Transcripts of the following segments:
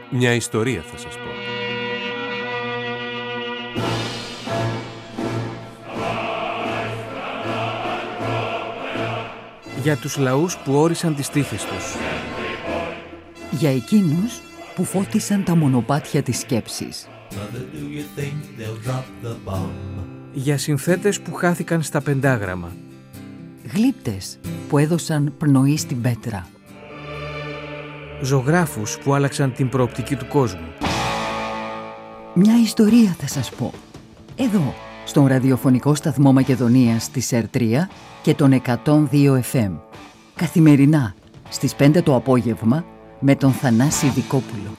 Μια ιστορία θα σας πω. Για τους λαούς που όρισαν τις τύχες τους. Για εκείνους που φώτισαν τα μονοπάτια της σκέψης. Για συνθέτες που χάθηκαν στα πεντάγραμμα. Γλύπτες που έδωσαν πνοή στην πέτρα. Ζωγράφους που άλλαξαν την προοπτική του κόσμου. Μια ιστορία θα σας πω. Εδώ, στον ραδιοφωνικό σταθμό Μακεδονίας της ΕΡΤΡΙΑ και τον 102 FM. Καθημερινά, στις 5 το απόγευμα, με τον Θανάση Δικόπουλο.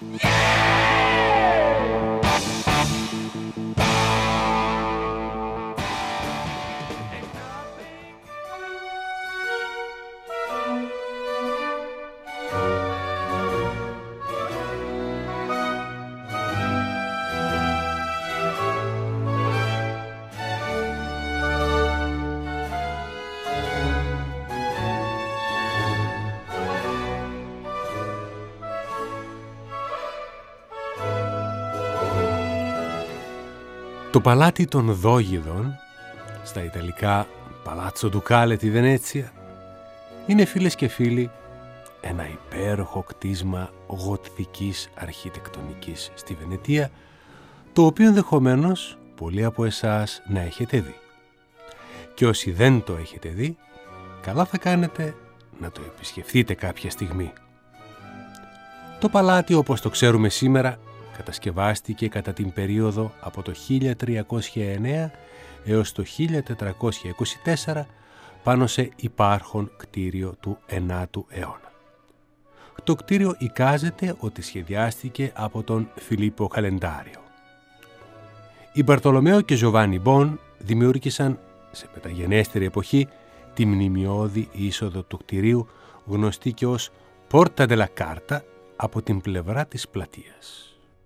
Το παλάτι των Δόγιδων, στα Ιταλικά Παλάτσο Ντουκάλε τη Βενέτσια, είναι, φίλες και φίλοι, ένα υπέροχο κτίσμα γοτθικής αρχιτεκτονικής στη Βενετία, το οποίο ενδεχομένως πολλοί από εσάς να έχετε δει. Και όσοι δεν το έχετε δει, καλά θα κάνετε να το επισκεφθείτε κάποια στιγμή. Το παλάτι, όπως το ξέρουμε σήμερα, κατασκευάστηκε κατά την περίοδο από το 1309 έως το 1424 πάνω σε υπάρχον κτίριο του 9ου αιώνα. Το κτίριο εικάζεται ότι σχεδιάστηκε από τον Φιλίππο Καλεντάριο. Οι Μπαρτολομαίο και Τζοβάνι Μπον δημιούργησαν σε μεταγενέστερη εποχή τη μνημειώδη είσοδο του κτιρίου, γνωστή και ως Porta della Carta, από την πλευρά της πλατείας.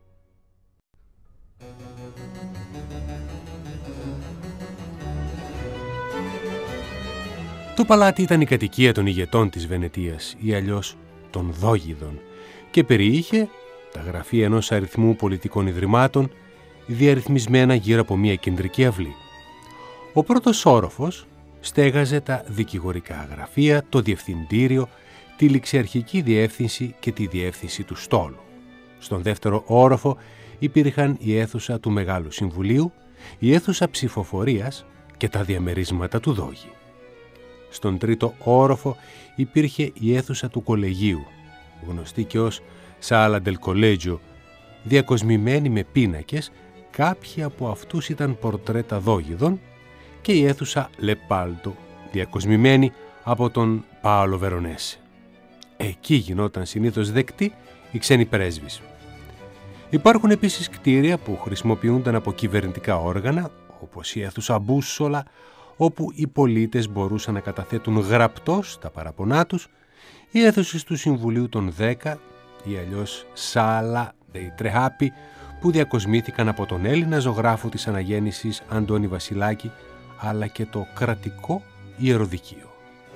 Το παλάτι ήταν η κατοικία των ηγετών της Βενετίας ή αλλιώς των Δόγιδων και περιείχε τα γραφεία ενός αριθμού πολιτικών ιδρυμάτων διαρρυθμισμένα γύρω από μια κεντρική αυλή. Ο πρώτος όροφος στέγαζε τα δικηγορικά γραφεία, το διευθυντήριο, τη ληξιαρχική διεύθυνση και τη διεύθυνση του στόλου. Στον δεύτερο όροφο υπήρχαν η αίθουσα του Μεγάλου Συμβουλίου, η αίθουσα ψηφοφορίας και τα διαμερίσματα του Δόγη. Στον τρίτο όροφο υπήρχε η αίθουσα του κολεγίου, γνωστή και ως Sala del Collegio, διακοσμημένη με πίνακες, κάποιοι από αυτούς ήταν πορτρέτα Δόγιδων, και η αίθουσα Λεπάλτο, διακοσμημένη από τον Πάολο Βερονέσε. Εκεί γινόταν συνήθως δεκτή οι ξένοι πρέσβεις. Υπάρχουν επίσης κτίρια που χρησιμοποιούνταν από κυβερνητικά όργανα, όπως η αίθουσα Μπούσολα, όπου οι πολίτες μπορούσαν να καταθέτουν γραπτός τα παραπονά τους, οι αίθουσες του Συμβουλίου των 10 ή αλλιώς Sala dei Trehappi, που διακοσμήθηκαν από τον Έλληνα ζωγράφο της αναγέννησης Αντώνη Βασιλάκη, αλλά και το κρατικό ιεροδικείο.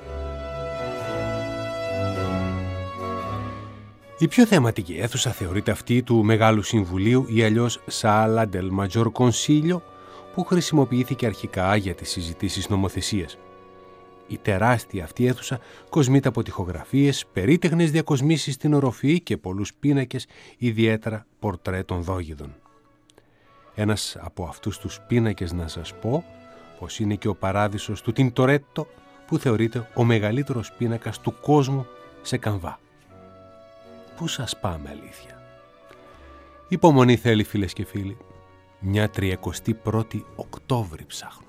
Η πιο θεματική αίθουσα θεωρείται αυτή του Μεγάλου Συμβουλίου ή αλλιώς Sala del Maggior Consiglio, που χρησιμοποιήθηκε αρχικά για τις συζητήσεις νομοθεσίας. Η τεράστια αυτή αίθουσα κοσμείται από τοιχογραφίες, περίτεχνες διακοσμήσεις στην οροφή και πολλούς πίνακες, ιδιαίτερα πορτρέτων Δόγιδων. Ένας από αυτούς τους πίνακες, να σας πω πως είναι και ο παράδεισος του Τιντορέτο, που θεωρείται ο μεγαλύτερος πίνακας του κόσμου σε καμβά. Πού σας πάμε, αλήθεια? Υπομονή θέλει, φίλες και φίλοι. Μια 31η Οκτώβρη ψάχνουμε.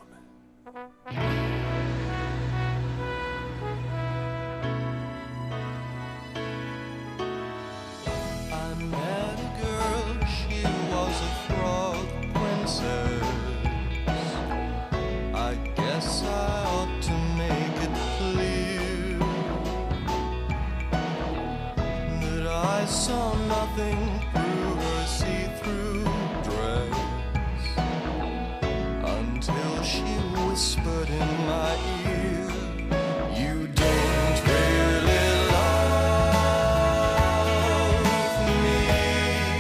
Really love me.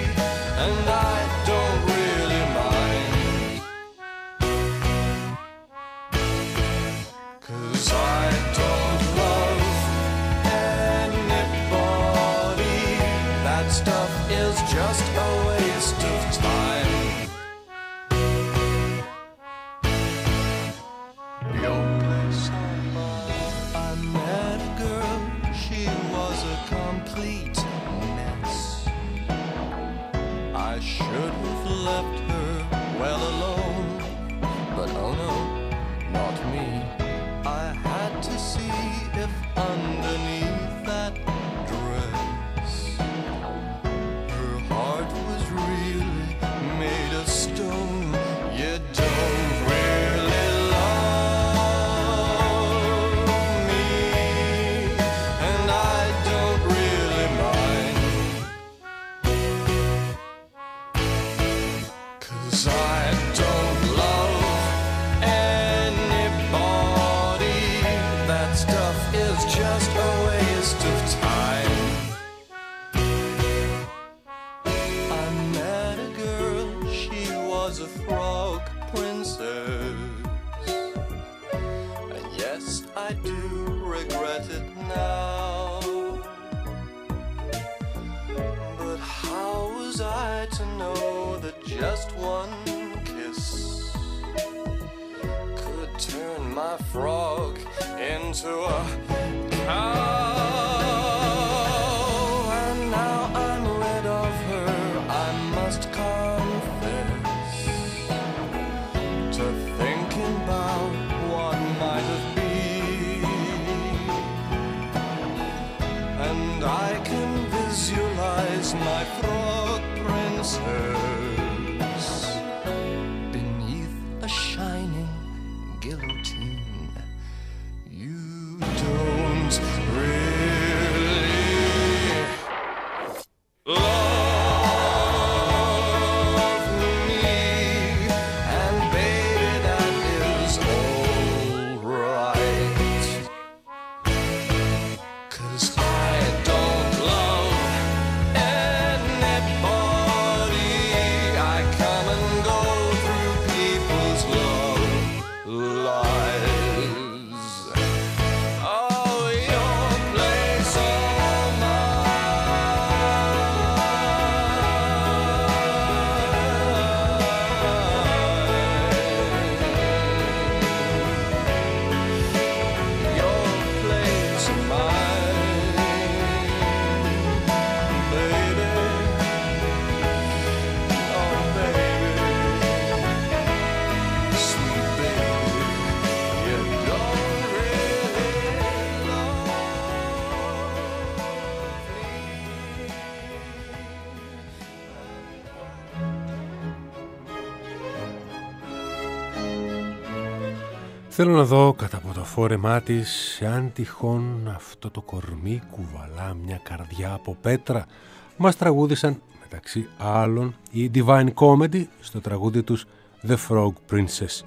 Θέλω να δω κατά από το φόρεμά της αν τυχόν αυτό το κορμί κουβαλά μια καρδιά από πέτρα. Μας τραγούδησαν μεταξύ άλλων η Divine Comedy στο τραγούδι τους The Frog Princess.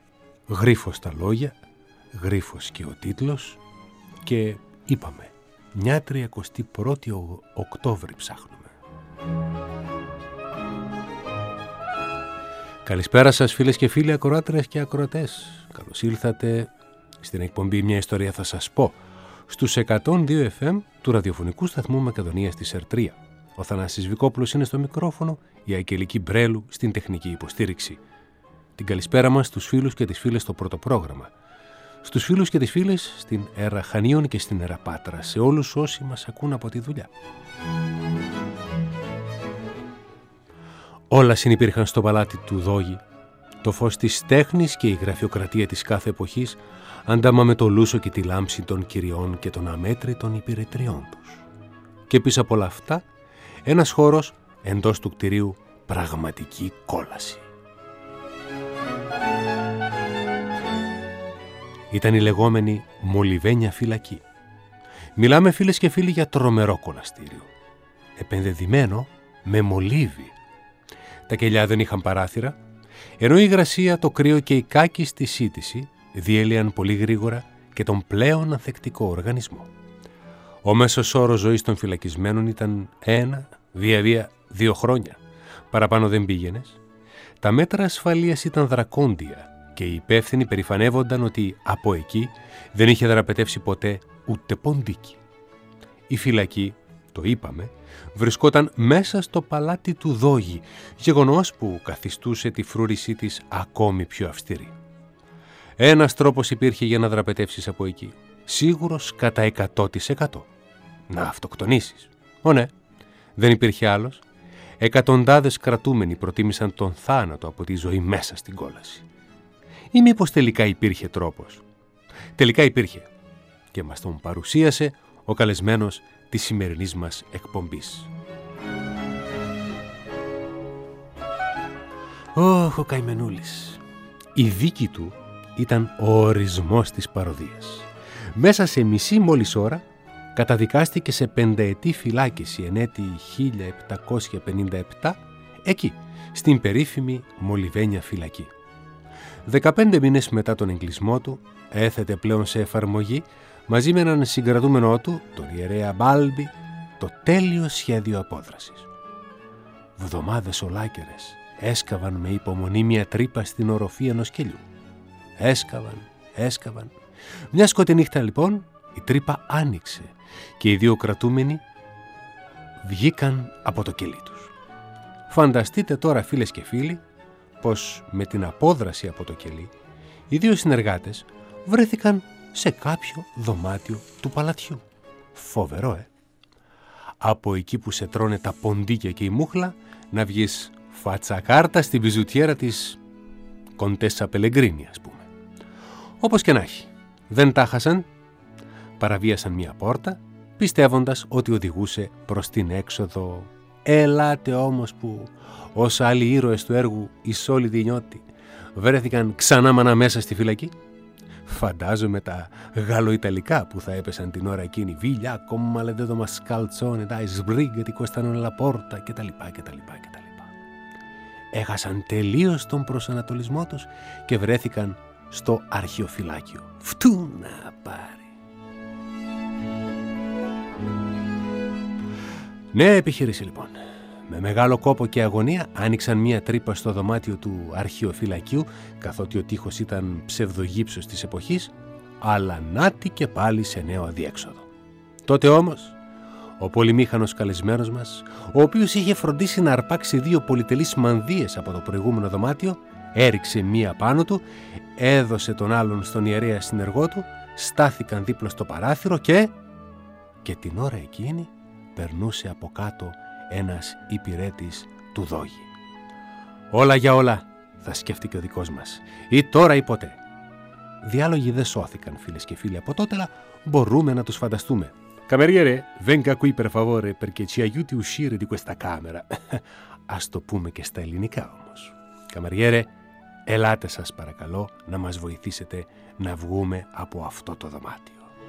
Γρίφος τα λόγια, γρίφος και ο τίτλος και είπαμε μια 31η Οκτώβρη ψάχνουμε. Καλησπέρα σας φίλες και φίλοι, ακροάτρες και ακροατές. Καλώς ήλθατε στην εκπομπή «Μια ιστορία θα σας πω» στους 102 FM του ραδιοφωνικού σταθμού Μακεδονίας της ΕΡΤΡΙΑ. Ο Θανάσης Βικόπουλος είναι στο μικρόφωνο, η Αγγελική Μπρέλου στην τεχνική υποστήριξη. Την καλησπέρα μας στους φίλους και τις φίλες στο πρώτο πρόγραμμα. Στους φίλους και τις φίλες στην Έρα Χανίων και στην Έρα Πάτρα, σε όλους όσοι μας ακούν από τη δουλειά. Όλα συνυπήρχαν στο παλάτι του Δόγη. Το φως της τέχνης και η γραφειοκρατία της κάθε εποχής αντάμα με το λούσο και τη λάμψη των κυριών και των αμέτρητων υπηρετριών τους. Και πίσω από όλα αυτά, ένας χώρος εντός του κτηρίου πραγματική κόλαση. Ήταν η λεγόμενη Μολυβένια φυλακή. Μιλάμε φίλες και φίλοι για τρομερό κολαστήριο. Επενδεδημένο με μολύβι. Τα κελιά δεν είχαν παράθυρα, ενώ η υγρασία, το κρύο και η κάκιστη σύτηση διέλυαν πολύ γρήγορα και τον πλέον ανθεκτικό οργανισμό. Ο μέσος όρος ζωής των φυλακισμένων ήταν 2 χρόνια. Παραπάνω δεν πήγαινες. Τα μέτρα ασφαλείας ήταν δρακόντια και οι υπεύθυνοι περηφανεύονταν ότι από εκεί δεν είχε δραπετεύσει ποτέ ούτε ποντίκι. Η φυλακή, το είπαμε, βρισκόταν μέσα στο παλάτι του Δόγη, γεγονός που καθιστούσε τη φρούρησή της ακόμη πιο αυστηρή. Ένας τρόπος υπήρχε για να δραπετεύσεις από εκεί, σίγουρος κατά 100%. Να αυτοκτονήσεις. Ναι, δεν υπήρχε άλλος. Εκατοντάδες κρατούμενοι προτίμησαν τον θάνατο από τη ζωή μέσα στην κόλαση. Ή μήπως τελικά υπήρχε τρόπος? Τελικά υπήρχε και μας τον παρουσίασε ο καλεσμένος της σημερινής μας εκπομπής. Ο καημενούλης. Η δίκη του ήταν ο ορισμός της παροδίας. Μέσα σε μισή μόλις ώρα καταδικάστηκε σε 5ετή φυλάκιση εν έτη 1757, εκεί, στην περίφημη Μολυβένια φυλακή. 15 μήνες μετά τον εγκλεισμό του, έθετε πλέον σε εφαρμογή, μαζί με έναν συγκρατούμενό του, τον ιερέα Μπάλμπι, το τέλειο σχέδιο απόδρασης. Βδομάδες ολάκερες έσκαβαν με υπομονή μια τρύπα στην οροφή ενός κελιού. Έσκαβαν. Μια σκοτεινή νύχτα λοιπόν η τρύπα άνοιξε και οι δύο κρατούμενοι βγήκαν από το κελί τους. Φανταστείτε τώρα, φίλες και φίλοι, πως με την απόδραση από το κελί οι δύο συνεργάτες βρέθηκαν σε κάποιο δωμάτιο του παλατιού. Φοβερό, Από εκεί που σε τρώνε τα ποντίκια και η μούχλα, να βγεις φατσακάρτα στην πιζουτιέρα της Κοντέσα Πελεγκρίνη, ας πούμε. Όπως και να έχει, δεν τα χάσαν, παραβίασαν μια πόρτα, πιστεύοντας ότι οδηγούσε προς την έξοδο. Ελάτε όμως που, ως άλλοι ήρωες του έργου οι Σόλιδοι νιώτη, βρέθηκαν ξανά μέσα στη φυλακή. Φαντάζομαι τα γαλλοϊταλικά που θα έπεσαν την ώρα εκείνη. Βίλια, κομμαλεντέδο μασκαλτσόνε, τα ισμπρίγκε, τη κοστανόν λαπόρτα κτλ. Έχασαν τελείως τον προσανατολισμό τους και βρέθηκαν στο αρχιοφυλάκιο. Φτού να πάρει. Νέα επιχείρηση λοιπόν. Με μεγάλο κόπο και αγωνία άνοιξαν μία τρύπα στο δωμάτιο του αρχιοφυλακίου, καθότι ο τοίχος ήταν ψευδογύψος της εποχής, αλλά νάτι και πάλι σε νέο αδιέξοδο. Τότε όμως, ο πολυμήχανος καλεσμένος μας, ο οποίος είχε φροντίσει να αρπάξει δύο πολυτελείς μανδύες από το προηγούμενο δωμάτιο, έριξε μία πάνω του, έδωσε τον άλλον στον ιερέα συνεργό του, στάθηκαν δίπλα στο παράθυρο και την ώρα εκείνη περνούσε από κάτω ένας υπηρέτης του Δόγη. Όλα για όλα, θα σκέφτηκε ο δικός μας. Ή τώρα ή ποτέ. Διάλογοι δεν σώθηκαν, φίλες και φίλοι, από τότε, αλλά μπορούμε να τους φανταστούμε. Cameriere, venga qui per favore perché ci aiuti a uscire di questa camera. Ας το πούμε και στα ελληνικά όμως. Cameriere, ελάτε σας παρακαλώ να μας βοηθήσετε να βγούμε από αυτό το δωμάτιο.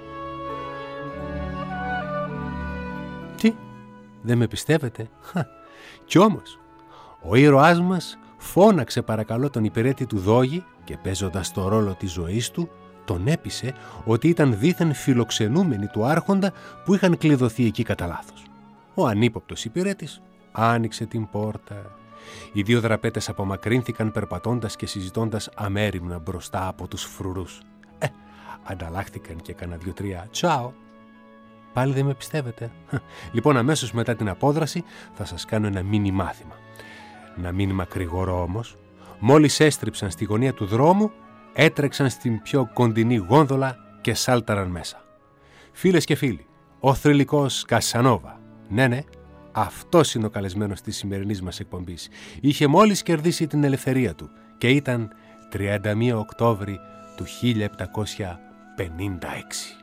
Τι, δεν με πιστεύετε? Κι όμως, ο ήρωάς μας φώναξε παρακαλώ τον υπηρέτη του Δόγη και παίζοντας το ρόλο της ζωής του, τον έπεισε ότι ήταν δήθεν φιλοξενούμενοι του άρχοντα που είχαν κλειδωθεί εκεί κατά λάθος. Ο ανύποπτος υπηρέτης άνοιξε την πόρτα. Οι δύο δραπέτες απομακρύνθηκαν περπατώντας και συζητώντας αμέριμνα μπροστά από τους φρουρούς. Ανταλλάχθηκαν και κάνα 2-3 «Τσάο». Πάλι δεν με πιστεύετε? Λοιπόν, αμέσως μετά την απόδραση θα σας κάνω ένα μίνι μάθημα. Να μην μακρηγορώ όμως. Μόλις έστριψαν στη γωνία του δρόμου, έτρεξαν στην πιο κοντινή γόνδολα και σάλταραν μέσα. Φίλες και φίλοι, ο θρυλικός Κασανόβα, ναι, αυτός είναι ο καλεσμένος της σημερινής μας εκπομπής. Είχε μόλις κερδίσει την ελευθερία του και ήταν 31 Οκτώβρη του 1756.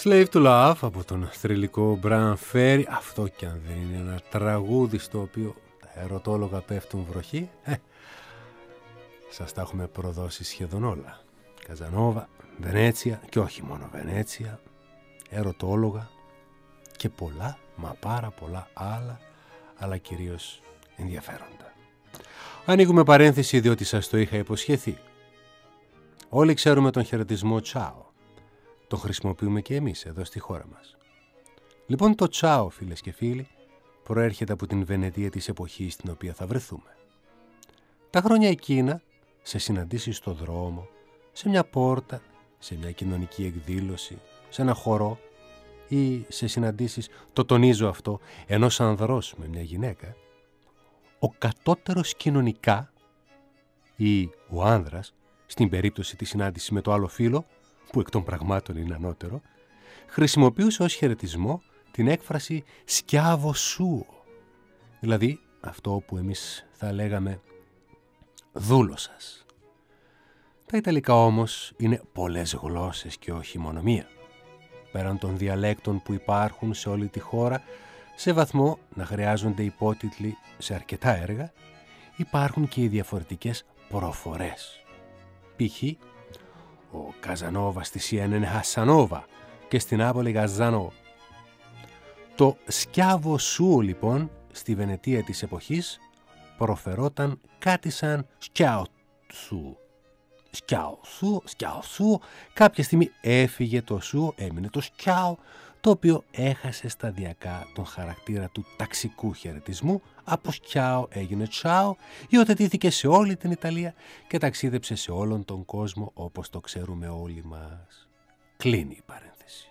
Slave to Love από τον θρυλικό Brian Ferry. Αυτό κι αν δεν είναι ένα τραγούδι στο οποίο τα ερωτόλογα πέφτουν βροχή, σας τα έχουμε προδώσει σχεδόν όλα. Καζανόβα, Βενέτσια και όχι μόνο Βενέτσια, ερωτόλογα και πολλά, μα πάρα πολλά άλλα, αλλά κυρίως ενδιαφέροντα. Ανοίγουμε παρένθεση διότι σας το είχα υποσχεθεί. Όλοι ξέρουμε τον χαιρετισμό τσάο. Τον χρησιμοποιούμε και εμείς εδώ στη χώρα μας. Λοιπόν, το τσάο, φίλες και φίλοι, προέρχεται από την Βενετία της εποχής στην οποία θα βρεθούμε. Τα χρόνια εκείνα, σε συναντήσεις στο δρόμο, σε μια πόρτα, σε μια κοινωνική εκδήλωση, σε ένα χορό ή σε συναντήσεις, το τονίζω αυτό, ενός ανδρός με μια γυναίκα, ο κατώτερος κοινωνικά ή ο άνδρας, στην περίπτωση της συνάντησης με το άλλο φύλο, που εκ των πραγμάτων είναι ανώτερο, χρησιμοποιούσε ως χαιρετισμό την έκφραση «σκιάβο σου», δηλαδή αυτό που εμείς θα λέγαμε «δούλο σας». Τα Ιταλικά όμως είναι πολλές γλώσσες και όχι μόνο μία. Πέραν των διαλέκτων που υπάρχουν σε όλη τη χώρα, σε βαθμό να χρειάζονται υπότιτλοι σε αρκετά έργα, υπάρχουν και οι διαφορετικές προφορές. Π.χ. ο Καζανόβα στη Σιένα είναι Χασανόβα και στην Νάπολη Γαζάνο. Το σκιάβο σου λοιπόν στη Βενετία της εποχής προφερόταν κάτι σαν σκιάου σου. Σκιάου σου, σκιάου σου. Κάποια στιγμή έφυγε το σου, έμεινε το σκιάου, το οποίο έχασε σταδιακά τον χαρακτήρα του ταξικού χαιρετισμού. Από σκιάου έγινε τσάου, υιοθετήθηκε σε όλη την Ιταλία και ταξίδεψε σε όλον τον κόσμο όπως το ξέρουμε όλοι μας. Κλείνει η παρένθεση.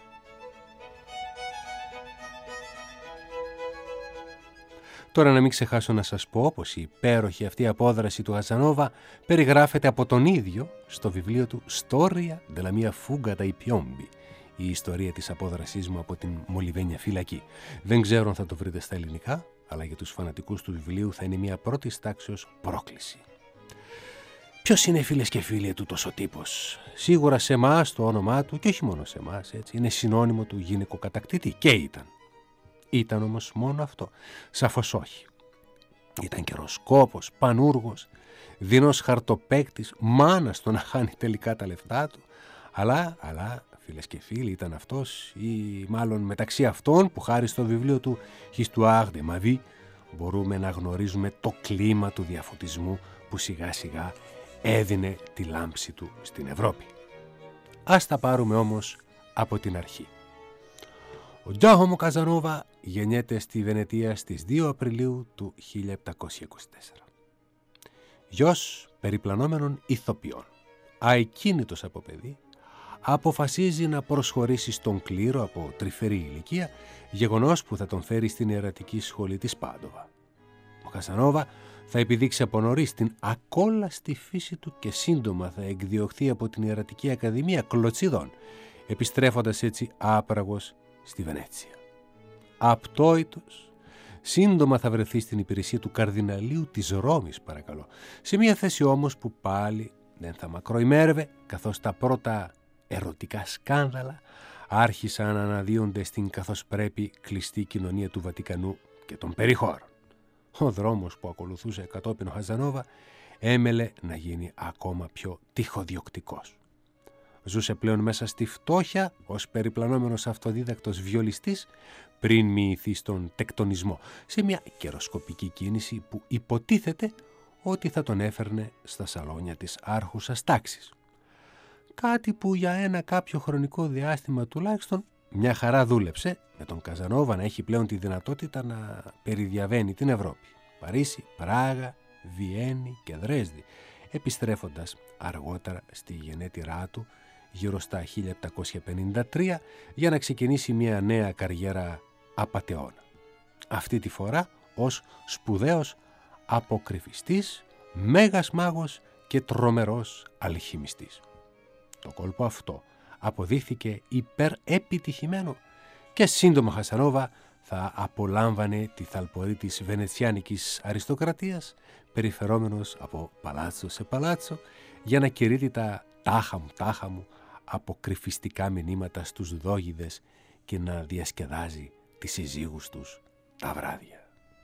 Τώρα να μην ξεχάσω να σας πω πως η υπέροχη αυτή απόδραση του Καζανόβα περιγράφεται από τον ίδιο στο βιβλίο του «Storia della mia fuga dai piombi», η ιστορία της απόδρασής μου από την Μολιβένια φυλακή. Δεν ξέρω αν θα το βρείτε στα ελληνικά, αλλά για τους φανατικούς του βιβλίου θα είναι μια πρώτης τάξεως πρόκληση. Ποιος είναι, φίλες και φίλοι, τούτος ο τύπος? Σίγουρα σε εμάς το όνομά του, και όχι μόνο σε εμάς, έτσι, είναι συνώνυμο του γυναικοκατακτητή, και ήταν. Ήταν όμως μόνο αυτό? Σαφώς όχι. Ήταν καιροσκόπος, πανούργος, δεινός χαρτοπαίκτης, μάνας το να χάνει τελικά τα λεφτά του, αλλά φίλες και φίλοι, ήταν αυτός ή μάλλον μεταξύ αυτών που χάρη στο βιβλίο του Histoire de ma vie μπορούμε να γνωρίζουμε το κλίμα του διαφωτισμού που σιγά σιγά έδινε τη λάμψη του στην Ευρώπη. Ας τα πάρουμε όμως από την αρχή. Ο Τζάχομο Καζανόβα γεννιέται στη Βενετία στις 2 Απριλίου του 1724. Γιος περιπλανόμενων ηθοποιών, αεκίνητος από παιδί, αποφασίζει να προσχωρήσει στον κλήρο από τρυφερή ηλικία, γεγονός που θα τον φέρει στην ιερατική σχολή της Πάντοβα. Ο Καζανόβα θα επιδείξει από νωρίς την ακόλαστη φύση του και σύντομα θα εκδιωχθεί από την Ιερατική Ακαδημία Κλωτσιδών, επιστρέφοντας έτσι άπραγος στη Βενέτσια. Απτόητος, σύντομα θα βρεθεί στην υπηρεσία του καρδιναλίου της Ρώμης, παρακαλώ, σε μια θέση όμως που πάλι δεν θα μακροημέρευε, καθώς τα πρώτα ερωτικά σκάνδαλα άρχισαν να αναδύονται στην καθώς πρέπει κλειστή κοινωνία του Βατικανού και των περιχώρων. Ο δρόμος που ακολουθούσε κατόπιν ο Καζανόβα έμελε να γίνει ακόμα πιο τυχοδιοκτικός. Ζούσε πλέον μέσα στη φτώχεια ως περιπλανόμενος αυτοδίδακτος βιολιστής πριν μοιηθεί στον τεκτονισμό, σε μια καιροσκοπική κίνηση που υποτίθεται ότι θα τον έφερνε στα σαλόνια της άρχουσας τάξης. Κάτι που για ένα κάποιο χρονικό διάστημα τουλάχιστον μια χαρά δούλεψε, με τον Καζανόβα να έχει πλέον τη δυνατότητα να περιδιαβαίνει την Ευρώπη. Παρίσι, Πράγα, Βιέννη και Δρέσδη, επιστρέφοντας αργότερα στη γενέτειρά του γύρω στα 1753 για να ξεκινήσει μια νέα καριέρα απατεώνα. Αυτή τη φορά ως σπουδαίος αποκρυφιστής, μέγας μάγος και τρομερός αλχημιστής. Το κόλπο αυτό αποδείχθηκε υπερεπιτυχημένο και σύντομα Καζανόβα θα απολάμβανε τη θαλπορή της βενετσιάνικης αριστοκρατίας, περιφερόμενος από παλάτσο σε παλάτσο για να κηρύττει τα τάχα μου αποκρυφιστικά μηνύματα στους δόγιδες και να διασκεδάζει τις συζύγους τους τα βράδια.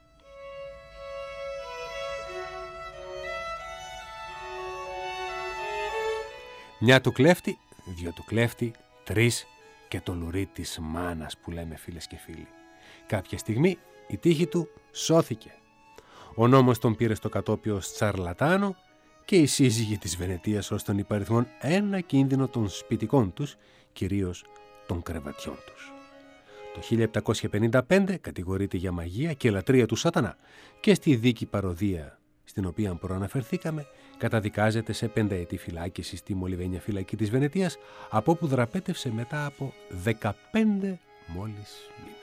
Μια του κλέφτη, δυο του κλέφτη, τρεις και το λουρί της μάνας που λέμε φίλες και φίλοι. Κάποια στιγμή η τύχη του σώθηκε. Ο νόμος τον πήρε στο κατόπιο ως τσαρλατάνο και οι σύζυγοι της Βενετίας ως των υπαριθμών ένα κίνδυνο των σπιτικών τους, κυρίως των κρεβατιών τους. Το 1755 κατηγορείται για μαγεία και λατρεία του σατανά και στη δίκη παροδία, στην οποία προαναφερθήκαμε, καταδικάζεται σε 5 ετή φυλάκιση στη Μολυβένια φυλακή της Βενετίας, από όπου δραπέτευσε μετά από 15 μόλις μήνες.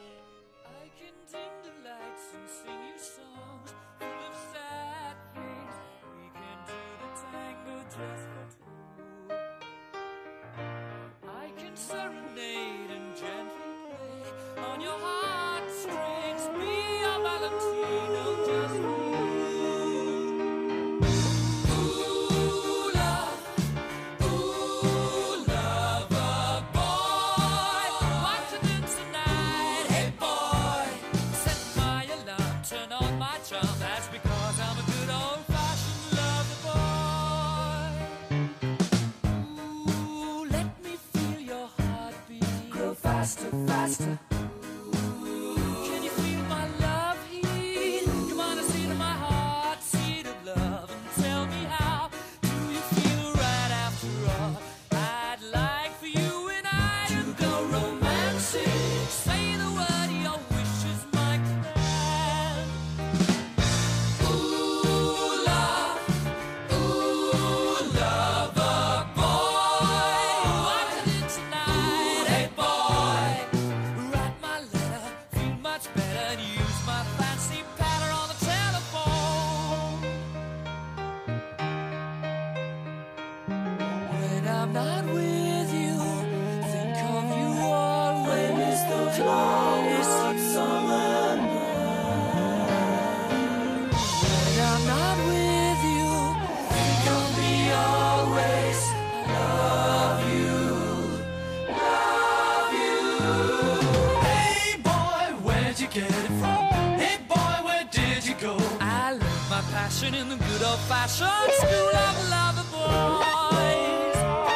In the good old-fashioned school of lover boys.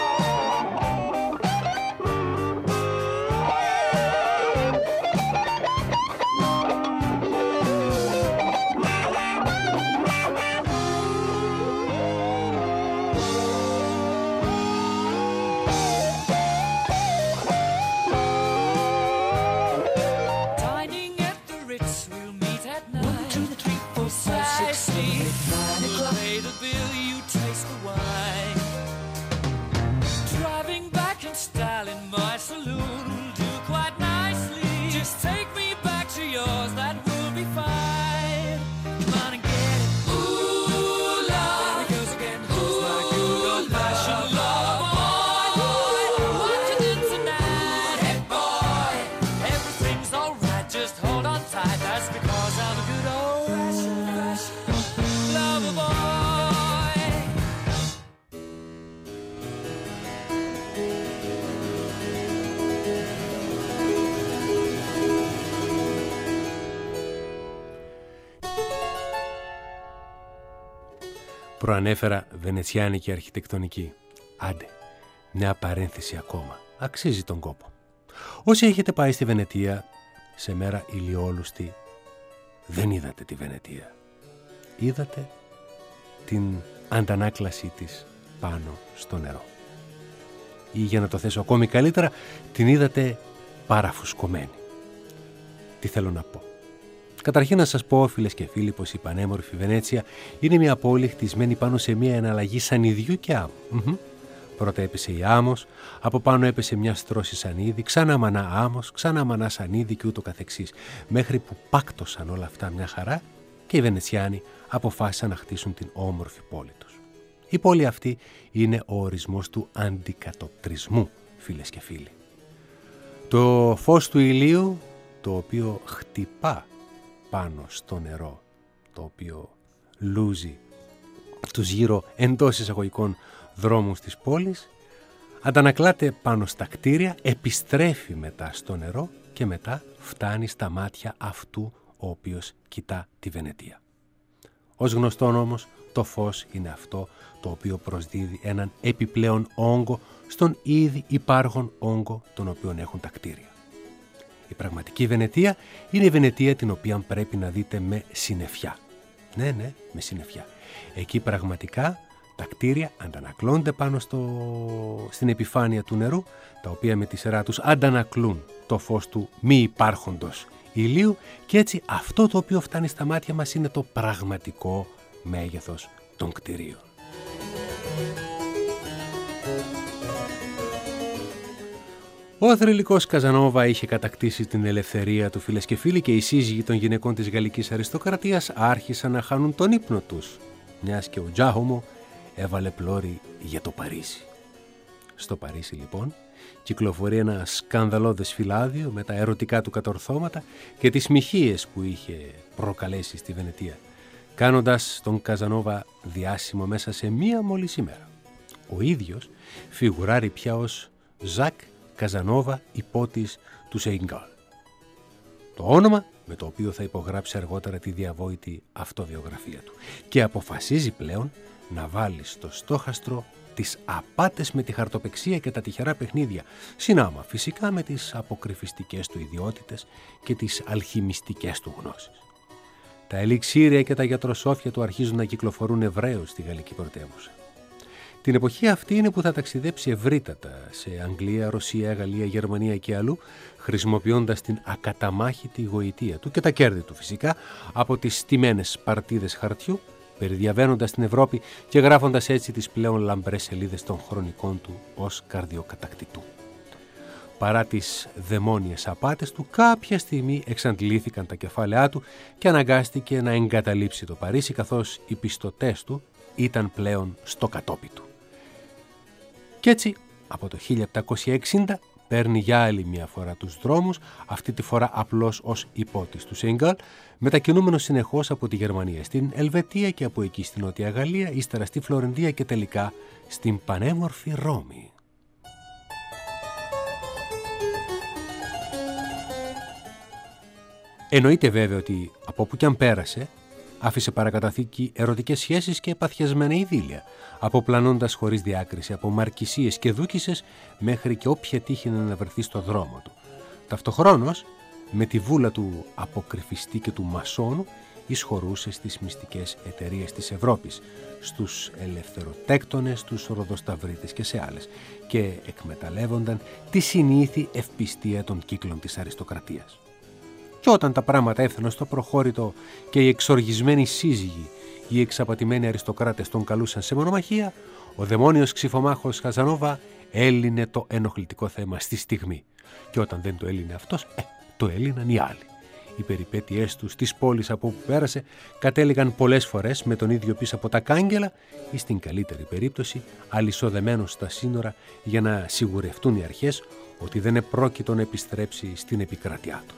Dining at the Ritz, we'll meet at 9. 1, 2, 3, 4, 5, 6, 7, 8, 9 o'clock. Pay the bill, you taste the wine. Driving back in style in my saloon will do quite nicely. Just take me back to yours, that will be fine. Come on and get it. Ooh, love. There it goes again. Ooh, my good old-fashioned love. Boy, what you did tonight. Hey, boy, everything's alright, just hold on tight. That's because I'm a good old-fashioned lover boy. Προανέφερα βενετσιάνικη αρχιτεκτονική. Άντε, μια παρένθεση ακόμα. Αξίζει τον κόπο. Όσοι έχετε πάει στη Βενετία σε μέρα ηλιόλουστη, δεν είδατε τη Βενετία. Είδατε την αντανάκλασή της πάνω στο νερό. Ή για να το θέσω ακόμη καλύτερα, την είδατε παραφουσκωμένη. Τι θέλω να πω. Καταρχήν να σας πω, φίλες και φίλοι, πως η πανέμορφη Βενέτσια είναι μια πόλη χτισμένη πάνω σε μια εναλλαγή σανιδιού και άμμου. Πρώτα έπεσε η άμμος, από πάνω έπεσε μια στρώση σανίδι, ξανά μανά άμμος, ξανά μανά σανίδι και ούτω καθεξής, μέχρι που πάκτωσαν όλα αυτά μια χαρά και οι Βενετσιάνοι αποφάσισαν να χτίσουν την όμορφη πόλη τους. Η πόλη αυτή είναι ο ορισμός του αντικατοπτρισμού, φίλες και φίλοι. Το φως του ηλίου, το οποίο χτυπά πάνω στο νερό, το οποίο λούζει τους γύρω εντός εισαγωγικών δρόμους της πόλης, Αντανακλάται πάνω στα κτίρια, επιστρέφει μετά στο νερό και μετά φτάνει στα μάτια αυτού ο οποίος κοιτά τη Βενετία. Ως γνωστόν όμως, το φως είναι αυτό το οποίο προσδίδει έναν επιπλέον όγκο στον ήδη υπάρχον όγκο τον οποίο έχουν τα κτίρια. Η πραγματική Βενετία είναι η Βενετία την οποία πρέπει να δείτε με συννεφιά. Ναι, με συννεφιά. Εκεί πραγματικά τα κτίρια αντανακλώνται πάνω στην επιφάνεια του νερού, τα οποία με τη σειρά τους αντανακλούν το φως του μη υπάρχοντος ηλίου και έτσι αυτό το οποίο φτάνει στα μάτια μας είναι το πραγματικό μέγεθος των κτιρίων. Ο θρυλικός Καζανόβα είχε κατακτήσει την ελευθερία του, φίλες και φίλοι, και οι σύζυγοι των γυναικών της γαλλικής αριστοκρατίας άρχισαν να χάνουν τον ύπνο τους, μιας και ο Τζάχομο έβαλε πλώρη για το Παρίσι. Στο Παρίσι λοιπόν κυκλοφορεί ένα σκανδαλώδες φυλάδιο με τα ερωτικά του κατορθώματα και τις μοιχείες που είχε προκαλέσει στη Βενετία, κάνοντας τον Καζανόβα διάσημο μέσα σε μία μόλις ημέρα. Ο ίδιος φιγουράρει πια ως Ζακ Καζανόβα, υπότης του Σεϊγκάλ. Το όνομα με το οποίο θα υπογράψει αργότερα τη διαβόητη αυτοβιογραφία του και αποφασίζει πλέον να βάλει στο στόχαστρο τις απάτες με τη χαρτοπαιξία και τα τυχερά παιχνίδια, συνάμα φυσικά με τις αποκρυφιστικές του ιδιότητες και τις αλχημιστικές του γνώσεις. Τα ελιξήρια και τα γιατροσόφια του αρχίζουν να κυκλοφορούν ευρέως στη γαλλική πρωτεύουσα. Την εποχή αυτή είναι που θα ταξιδέψει ευρύτατα σε Αγγλία, Ρωσία, Γαλλία, Γερμανία και αλλού, χρησιμοποιώντας την ακαταμάχητη γοητεία του και τα κέρδη του φυσικά από τις στημένες παρτίδες χαρτιού, περιδιαβαίνοντας την Ευρώπη και γράφοντας έτσι τις πλέον λαμπρές σελίδες των χρονικών του ως καρδιοκατακτητού. Παρά τις δαιμόνιες απάτες του, κάποια στιγμή εξαντλήθηκαν τα κεφάλαιά του και αναγκάστηκε να εγκαταλείψει το Παρίσι, καθώς οι πιστωτές του ήταν πλέον στο κατόπι του. Κι έτσι, από το 1760 παίρνει για άλλη μια φορά τους δρόμους, αυτή τη φορά απλώς ως υπότης του Σεϊγκάλ, μετακινούμενος συνεχώς από τη Γερμανία στην Ελβετία και από εκεί στην Νότια Γαλλία, ύστερα στη Φλωρεντία και τελικά στην πανέμορφη Ρώμη. Εννοείται βέβαια ότι από όπου κι αν πέρασε, άφησε παρακαταθήκη ερωτικές σχέσεις και παθιασμένα ειδήλια, αποπλανώντας χωρίς διάκριση από μαρκισίες και δούκισσες μέχρι και όποια τύχη να βρεθεί στο δρόμο του. Ταυτοχρόνως, με τη βούλα του αποκρυφιστή και του μασόνου, εισχωρούσε στις μυστικές εταιρείες της Ευρώπης, στους ελευθεροτέκτονες, στους ροδοσταυρίτες και σε άλλες, και εκμεταλλεύονταν τη συνήθη ευπιστία των κύκλων της αριστοκρατίας. Και όταν τα πράγματα έφταναν στο προχώρητο και οι εξοργισμένοι σύζυγοι, οι εξαπατημένοι αριστοκράτες τον καλούσαν σε μονομαχία, ο δαιμόνιος ξυφομάχος Καζανόβα έλυνε το ενοχλητικό θέμα στη στιγμή. Και όταν δεν το έλυνε αυτός, το έλυναν οι άλλοι. Οι περιπέτειές του στις πόλεις από όπου πέρασε κατέληγαν πολλές φορές με τον ίδιο πίσω από τα κάγκελα ή στην καλύτερη περίπτωση αλυσοδεμένος στα σύνορα για να σιγουρευτούν οι αρχές ότι δεν επρόκειτο να επιστρέψει στην επικράτειά τους.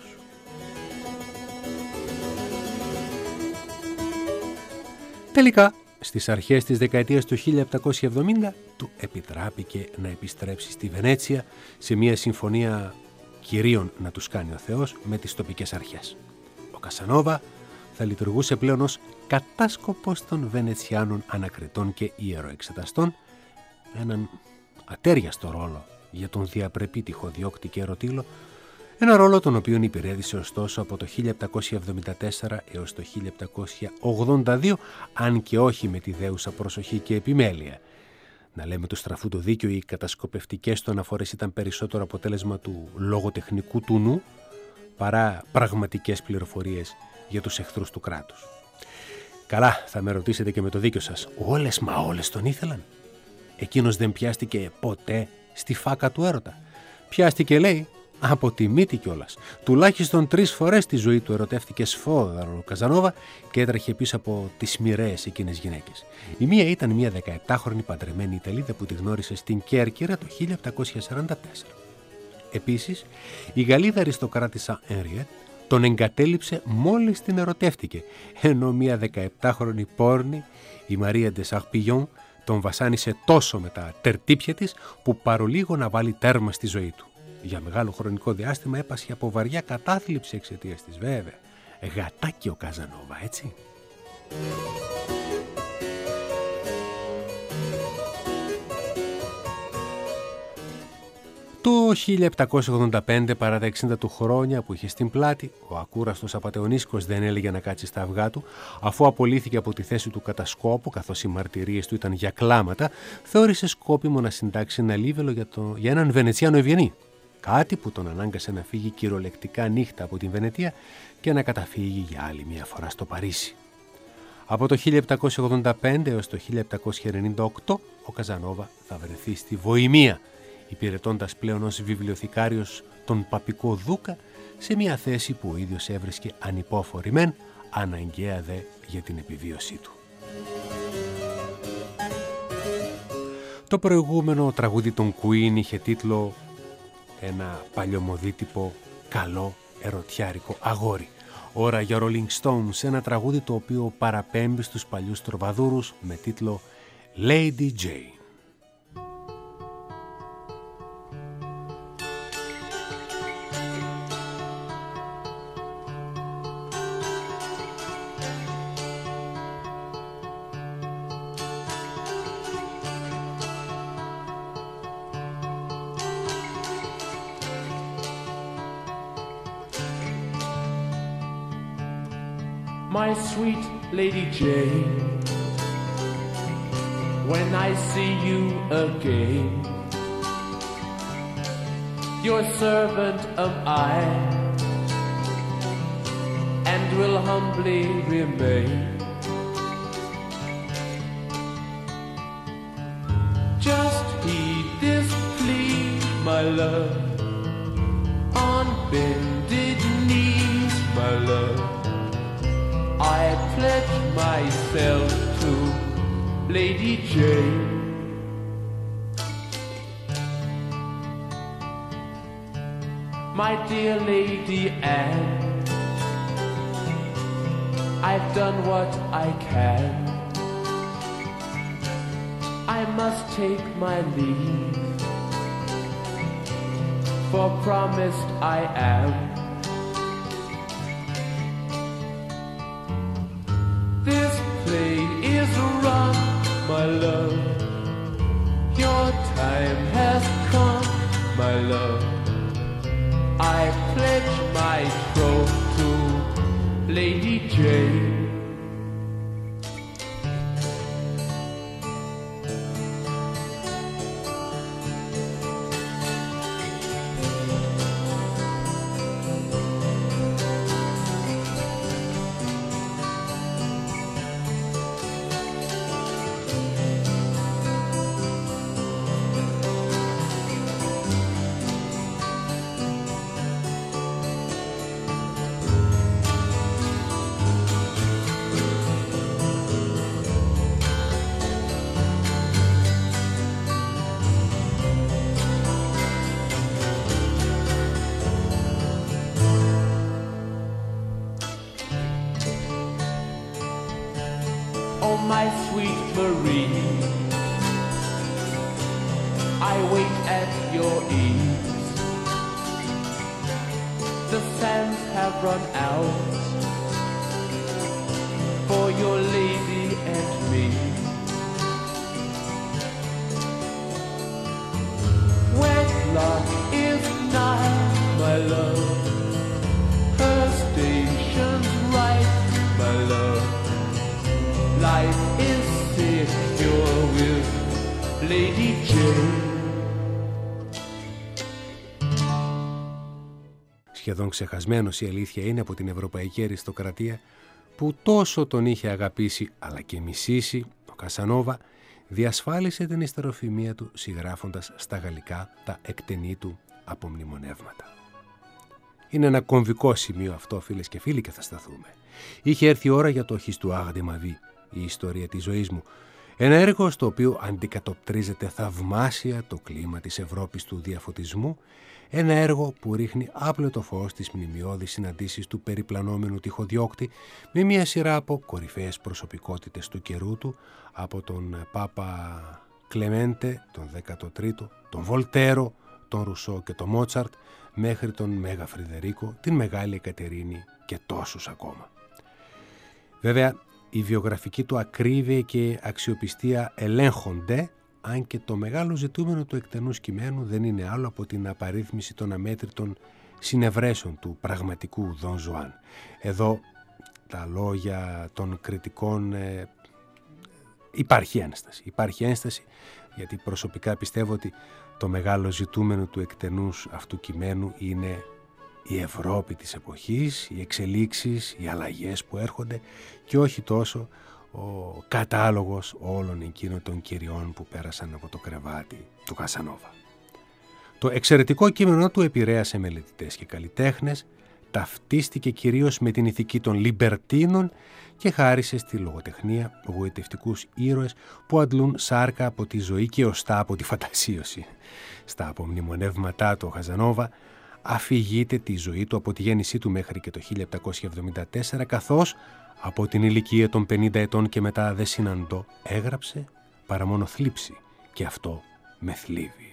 Τελικά, στις αρχές της δεκαετίας του 1770 του επιτράπηκε να επιστρέψει στη Βενέτσια σε μια συμφωνία κυρίων να τους κάνει ο Θεός με τις τοπικές αρχές. Ο Καζανόβα θα λειτουργούσε πλέον ως κατάσκοπος των Βενετσιάνων ανακριτών και ιεροεξεταστών, έναν ατέριαστο ρόλο για τον διαπρεπή τυχοδιώκτη και ερωτήλο, ένα ρόλο τον οποίον υπηρέτησε ωστόσο από το 1774 έως το 1782, αν και όχι με τη δέουσα προσοχή και επιμέλεια. Να λέμε του στραφού το δίκιο, οι κατασκοπευτικές του αναφορές ήταν περισσότερο αποτέλεσμα του λογοτεχνικού του νου παρά πραγματικές πληροφορίες για τους εχθρούς του κράτους. Καλά, θα με ρωτήσετε και με το δίκιο σας, όλες τον ήθελαν. Εκείνος δεν πιάστηκε ποτέ στη φάκα του έρωτα. Πιάστηκε, λέει, από τη μύτη κιόλας. Τουλάχιστον 3 φορές στη ζωή του ερωτεύτηκε σφόδαρο ο Καζανόβα και έτρεχε πίσω από τις μοιραίες εκείνες γυναίκες. Η μία ήταν μια 17χρονη παντρεμένη Ιταλίδα που τη γνώρισε στην Κέρκυρα το 1744. Επίσης, η Γαλλίδα αριστοκράτισσα Henriette τον εγκατέλειψε μόλις την ερωτεύτηκε, ενώ μια 17χρονη πόρνη, η Μαρία ντε Σαρπιγιόν, τον βασάνισε τόσο με τα τερτύπια της που παρολίγο να βάλει τέρμα στη ζωή του. Για μεγάλο χρονικό διάστημα έπασχε από βαριά κατάθλιψη εξαιτίας της, βέβαια. Γατάκι ο Καζανόβα, έτσι. Το 1785, παρά τα 60 του χρόνια που είχε στην πλάτη, ο ακούραστος απατεωνίσκος δεν έλεγε να κάτσει στα αυγά του, αφού απολύθηκε από τη θέση του κατασκόπου, καθώς οι μαρτυρίες του ήταν για κλάματα, θεώρησε σκόπιμο να συντάξει ένα λίβελο για έναν Βενετσιάνο ευγενή. Κάτι που τον ανάγκασε να φύγει κυριολεκτικά νύχτα από την Βενετία και να καταφύγει για άλλη μια φορά στο Παρίσι. Από το 1785 έως το 1798 ο Καζανόβα θα βρεθεί στη Βοημία, υπηρετώντας πλέον ως βιβλιοθηκάριος τον παπικό δούκα, σε μια θέση που ο ίδιος έβρισκε ανυπόφορη μεν, αναγκαία δε για την επιβίωσή του. Το προηγούμενο τραγούδι των Queen είχε τίτλο ένα παλιωμοδίτυπο καλό ερωτιάρικο αγόρι. Ώρα για Rolling Stones, ένα τραγούδι το οποίο παραπέμπει στους παλιούς τροβαδούρους με τίτλο Lady Jane. My sweet Lady Jane, when I see you again, your servant am I, and will humbly remain. Just heed this plea, my love, on bended knees, my love. I pledge myself to Lady Jane. My dear Lady Anne, I've done what I can. I must take my leave, for promised I am. This play is run, my love. Your time has come, my love. I pledge my troth to Lady Jane. Oh, my sweet Marie, I wait at your ease. The sands have run out for your lady and me. Wedlock is nigh, my love. Her station's right, my love. Life is secure with Lady Jane. Σχεδόν ξεχασμένος, η αλήθεια είναι, από την ευρωπαϊκή αριστοκρατία που τόσο τον είχε αγαπήσει αλλά και μισήσει, ο Καζανόβα διασφάλισε την ιστεροφημία του συγγράφοντας στα γαλλικά τα εκτενή του απομνημονεύματα. Είναι ένα κομβικό σημείο αυτό, φίλες και φίλοι, και θα σταθούμε. Είχε έρθει η ώρα για το Histoire de ma vie, η ιστορία της ζωής μου. Ένα έργο στο οποίο αντικατοπτρίζεται θαυμάσια το κλίμα της Ευρώπης του διαφωτισμού, ένα έργο που ρίχνει άπλετο φως στις μνημειώδεις συναντήσεις του περιπλανόμενου τυχοδιώκτη με μια σειρά από κορυφαίες προσωπικότητες του καιρού του, από τον Πάπα Κλεμέντε, τον 13ο, τον Βολτέρο, τον Ρουσό και τον Μότσαρτ, μέχρι τον Μέγα Φρυδερίκο, την Μεγάλη Εκατερίνη και τόσους ακόμα. Βέβαια, η βιογραφική του ακρίβεια και αξιοπιστία ελέγχονται, αν και το μεγάλο ζητούμενο του εκτενούς κειμένου δεν είναι άλλο από την απαρίθμηση των αμέτρητων συνευρέσεων του πραγματικού Δον Ζουάν. Εδώ τα λόγια των κριτικών υπάρχει ένσταση, γιατί προσωπικά πιστεύω ότι το μεγάλο ζητούμενο του εκτενούς αυτού κειμένου είναι η Ευρώπη της εποχής, οι εξελίξεις, οι αλλαγές που έρχονται και όχι τόσο ο κατάλογος όλων εκείνων των κυριών που πέρασαν από το κρεβάτι του Κασανόβα. Το εξαιρετικό κείμενο του επηρέασε μελετητές και καλλιτέχνες, ταυτίστηκε κυρίως με την ηθική των Λιμπερτίνων και χάρισε στη λογοτεχνία γοητευτικούς ήρωες που αντλούν σάρκα από τη ζωή και οστά από τη φαντασίωση. Στα απομνημονεύματά του ο Καζανόβα αφηγείται τη ζωή του από τη γέννησή του μέχρι και το 1774, καθώς από την ηλικία των 50 ετών και μετά δεν συναντώ, έγραψε παρά μόνο θλίψη, και αυτό με θλίβει.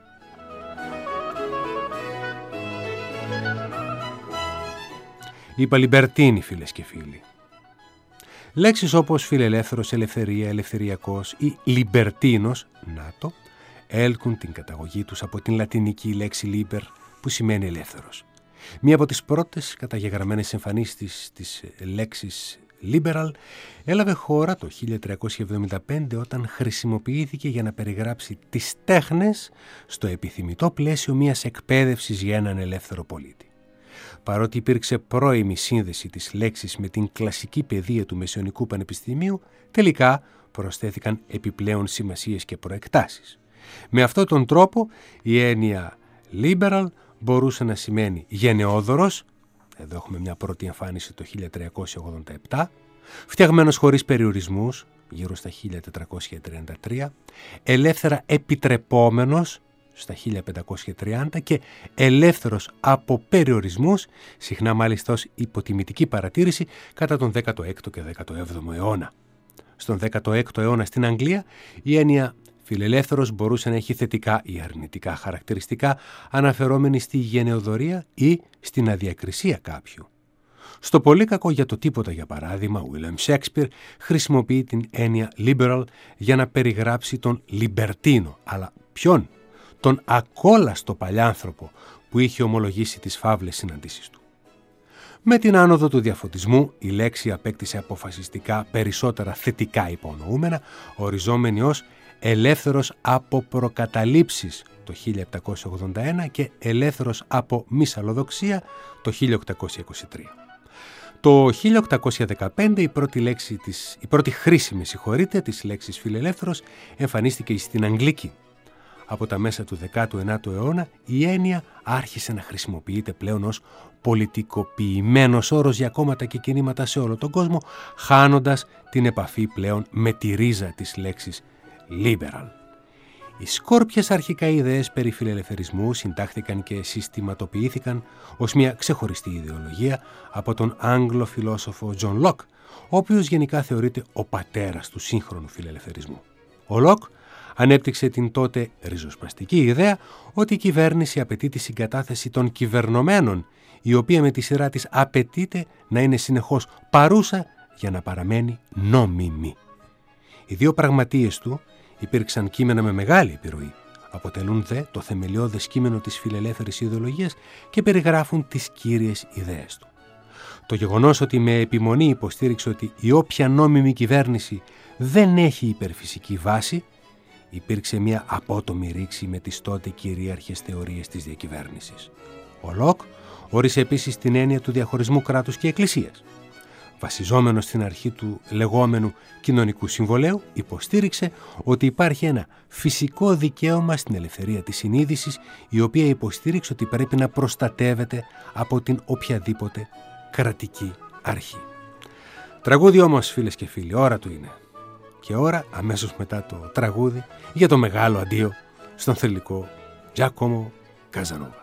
Είπα Λιμπερτίνη, φίλες και φίλοι. Λέξεις όπως φιλελεύθερος, ελευθερία, ελευθεριακός ή λιμπερτίνος, νάτο, έλκουν την καταγωγή τους από την λατινική λέξη liber, που σημαίνει ελεύθερος. Μία από τις πρώτες καταγεγραμμένες εμφανίσεις της λέξης liberal έλαβε χώρα το 1375 όταν χρησιμοποιήθηκε για να περιγράψει τις τέχνες στο επιθυμητό πλαίσιο μιας εκπαίδευσης για έναν ελεύθερο πολίτη. Παρότι υπήρξε πρώιμη σύνδεση της λέξης με την κλασική παιδεία του Μεσαιωνικού Πανεπιστημίου, τελικά προσθέθηκαν επιπλέον σημασίες και προεκτάσεις. Με αυτόν τον τρόπο η έννοια liberal μπορούσε να σημαίνει γενναιόδωρος, εδώ έχουμε μια πρώτη εμφάνιση το 1387, φτιαγμένος χωρίς περιορισμούς, γύρω στα 1433, ελεύθερα επιτρεπόμενος, στα 1530 και ελεύθερος από περιορισμούς, συχνά μάλιστα ως υποτιμητική παρατήρηση κατά τον 16ο και 17ο αιώνα. Στον 16ο αιώνα στην Αγγλία η έννοια φιλελεύθερος μπορούσε να έχει θετικά ή αρνητικά χαρακτηριστικά αναφερόμενη στη γενεοδορία ή στην αδιακρισία κάποιου. Στο πολύ κακό για το τίποτα, για παράδειγμα, ο William Shakespeare χρησιμοποιεί την έννοια liberal για να περιγράψει τον Λιμπερτίνο. Αλλά ποιον? Τον ακόλαστο παλιάνθρωπο που είχε ομολογήσει τις φαύλες συναντήσεις του. Με την άνοδο του διαφωτισμού η λέξη απέκτησε αποφασιστικά περισσότερα θετικά υπονοούμενα, οριζόμενη ως ελεύθερος από προκαταλήψεις το 1781 και ελεύθερος από μυσαλλοδοξία το 1823. Το 1815 η πρώτη χρήσιμη της λέξης φιλελεύθερος εμφανίστηκε στην Αγγλική. Από τα μέσα του 19ου αιώνα η έννοια άρχισε να χρησιμοποιείται πλέον ως πολιτικοποιημένος όρος για κόμματα και κινήματα σε όλο τον κόσμο, χάνοντας την επαφή πλέον με τη ρίζα της λέξης liberal. Οι σκόρπιες αρχικά ιδέες περί φιλελευθερισμού συντάχθηκαν και συστηματοποιήθηκαν ως μια ξεχωριστή ιδεολογία από τον Άγγλο φιλόσοφο Τζον Λοκ, ο οποίος γενικά θεωρείται ο πατέρας του σύγχρονου φιλελευθερισμού. Ο Λοκ ανέπτυξε την τότε ριζοσπαστική ιδέα ότι η κυβέρνηση απαιτεί τη συγκατάθεση των κυβερνομένων, η οποία με τη σειρά της απαιτείται να είναι συνεχώς παρούσα για να παραμένει νόμιμη. Οι δύο πραγματείες του υπήρξαν κείμενα με μεγάλη επιρροή, αποτελούν δε το θεμελιώδες κείμενο της φιλελεύθερης ιδεολογίας και περιγράφουν τις κύριες ιδέες του. Το γεγονός ότι με επιμονή υποστήριξε ότι η όποια νόμιμη κυβέρνηση δεν έχει υπερφυσική βάση, υπήρξε μια απότομη ρήξη με τις τότε κυρίαρχες θεωρίες της διακυβέρνησης. Ο Λοκ όρισε επίσης την έννοια του διαχωρισμού κράτους και εκκλησίας. Βασιζόμενος στην αρχή του λεγόμενου κοινωνικού συμβολέου, υποστήριξε ότι υπάρχει ένα φυσικό δικαίωμα στην ελευθερία της συνείδησης, η οποία υποστήριξε ότι πρέπει να προστατεύεται από την οποιαδήποτε κρατική αρχή. Τραγούδι όμως, φίλες και φίλοι, ώρα του είναι. και ώρα, αμέσως μετά το τραγούδι, για το μεγάλο αντίο στον θρυλικό Τζάκομο Καζανόβα.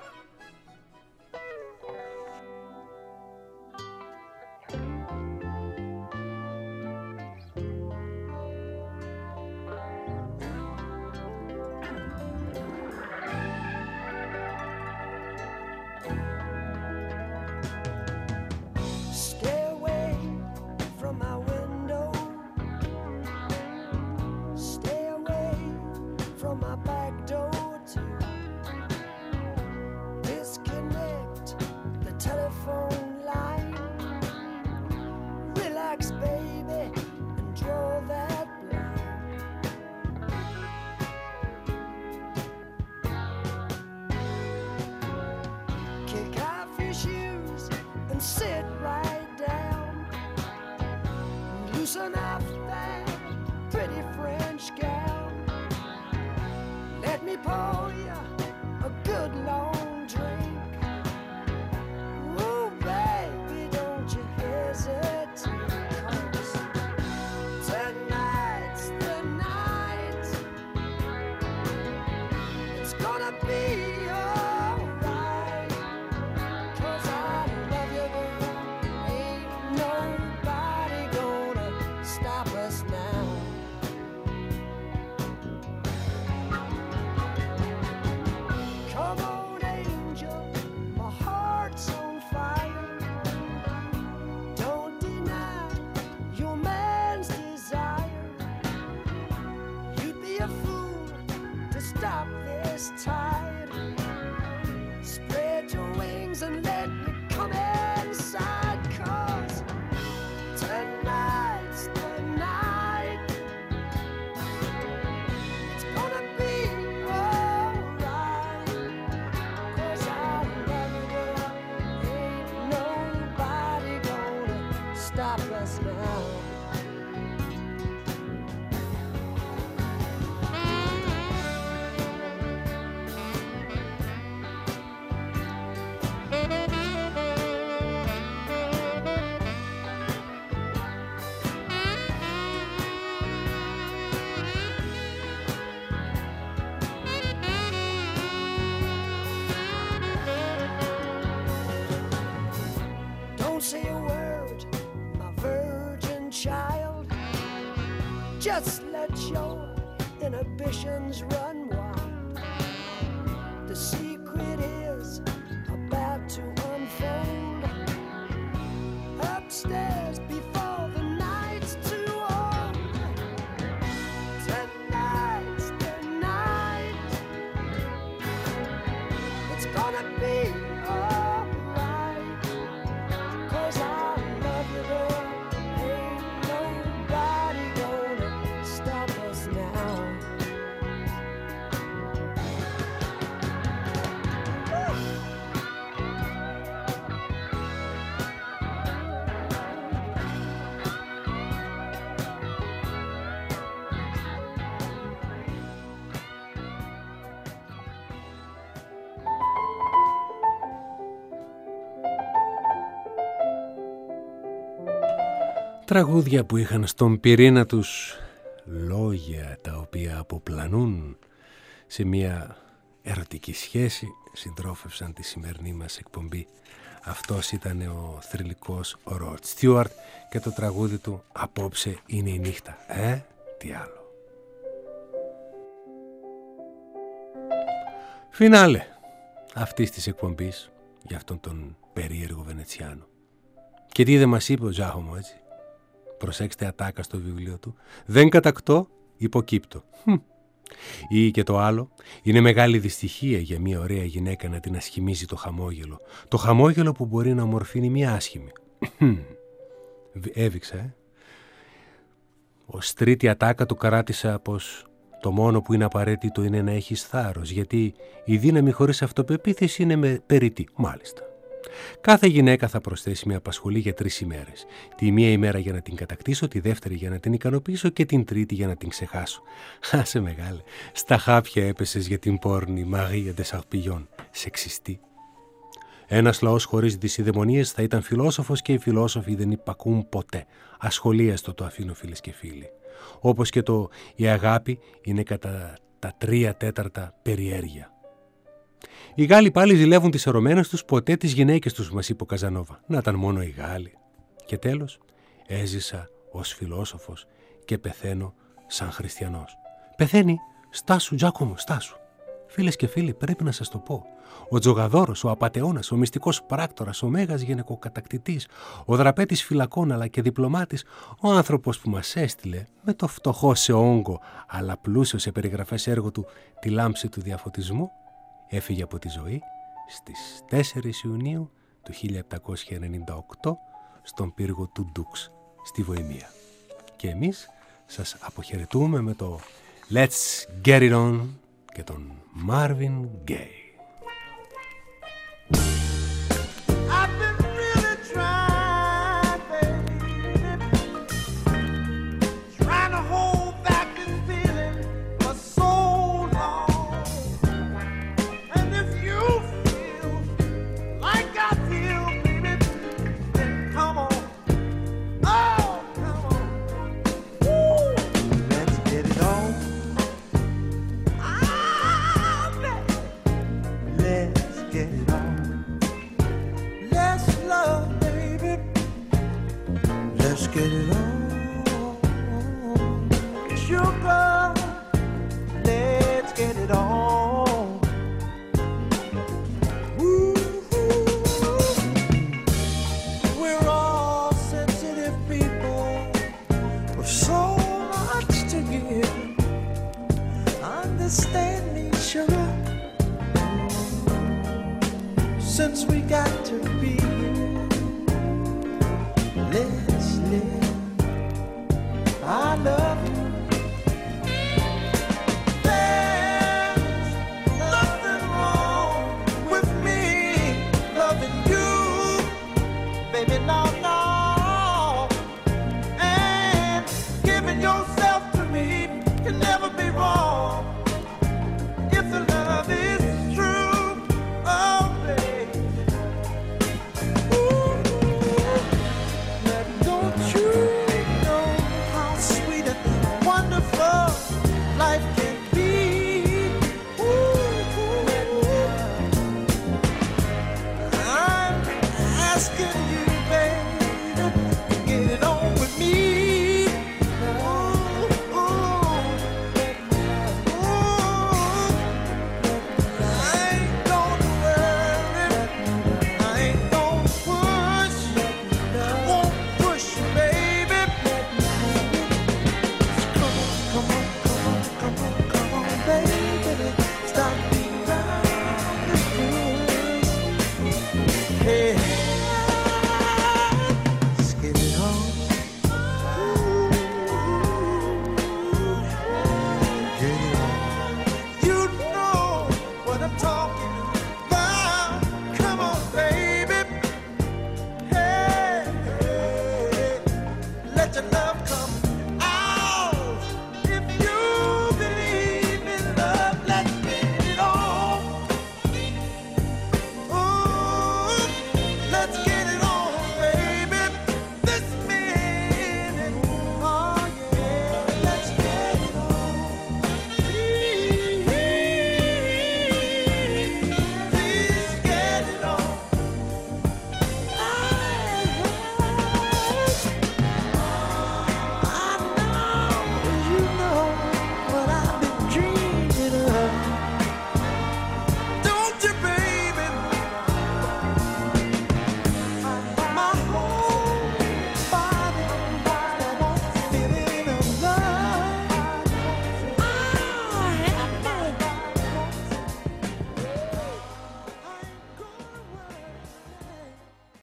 Say a word, my virgin child. Just let your inhibitions run wild. The secret is about to unfold. Upstairs before the night's too old. Tonight's the night. It's gonna be Τραγούδια που είχαν στον πυρήνα τους λόγια τα οποία αποπλανούν σε μια ερωτική σχέση συντρόφευσαν τη σημερινή μας εκπομπή. Αυτός ήταν ο θρυλικός ο Ροτ Στιούαρτ και το τραγούδι του «Απόψε είναι η νύχτα». Τι άλλο. Φινάλε αυτής της εκπομπής για αυτόν τον περίεργο Βενετσιάνο. Και τι δεν μας είπε ο Τζάχομο, έτσι. Προσέξτε ατάκα στο βιβλίο του. Δεν κατακτώ, υποκύπτω. Ή και το άλλο, είναι μεγάλη δυστυχία για μια ωραία γυναίκα να την ασχημίζει το χαμόγελο. Το χαμόγελο που μπορεί να ομορφύνει μια άσχημη. Έβηξα, Ως τρίτη ατάκα του καράτησα πως το μόνο που είναι απαραίτητο είναι να έχεις θάρρος, γιατί η δύναμη χωρίς αυτοπεποίθηση είναι περιττή. Μάλιστα. Κάθε γυναίκα θα προσθέσει με απασχολεί για 3 ημέρες. Τη μία ημέρα για να την κατακτήσω, τη δεύτερη για να την ικανοποιήσω και την τρίτη για να την ξεχάσω. Άσε μεγάλε, στα χάπια έπεσες για την πόρνη Μαρία ντε Σαρπιγιόν. Σεξιστή. Ένας λαός χωρίς δυσιδαιμονίες θα ήταν φιλόσοφος και οι φιλόσοφοι δεν υπακούν ποτέ. Ασχολίαστο το αφήνω, φίλες και φίλοι. όπως και το «Η αγάπη είναι κατά τα 3/4 περιέργεια». Οι Γάλλοι πάλι ζηλεύουν τις ερωμένες τους, ποτέ τις γυναίκες τους, μας είπε ο Καζανόβα. Να ήταν μόνο οι Γάλλοι. Και τέλος, έζησα ως φιλόσοφος και πεθαίνω σαν χριστιανός. Πεθαίνει, στάσου Τζάκομο, στάσου. Φίλες και φίλοι, πρέπει να σας το πω. Ο Τζογαδόρος, ο απατεώνας, ο μυστικός πράκτορας, ο μέγας γυναικοκατακτητής, ο δραπέτης φυλακών αλλά και διπλωμάτης, ο άνθρωπος που μας έστειλε με το φτωχό σε όγκο αλλά πλούσιο σε περιγραφές έργο του «Τη λάμψη του διαφωτισμού», έφυγε από τη ζωή στις 4 Ιουνίου του 1798 στον πύργο του Ντούξ στη Βοημία. Και εμείς σας αποχαιρετούμε με το «Let's Get It On» και τον Marvin Gaye. I've been really trying, baby, trying to hold back this feeling for so long. And if you feel like I feel, baby, then come on. Oh, come on. Woo. Let's get it on. Let's get it on. Let's love, baby. Let's get it on. Sugar, let's get it on. Woo-hoo. We're all sensitive people with so much to give. Understand me, sugar. Since we got to be, let's live. I love you.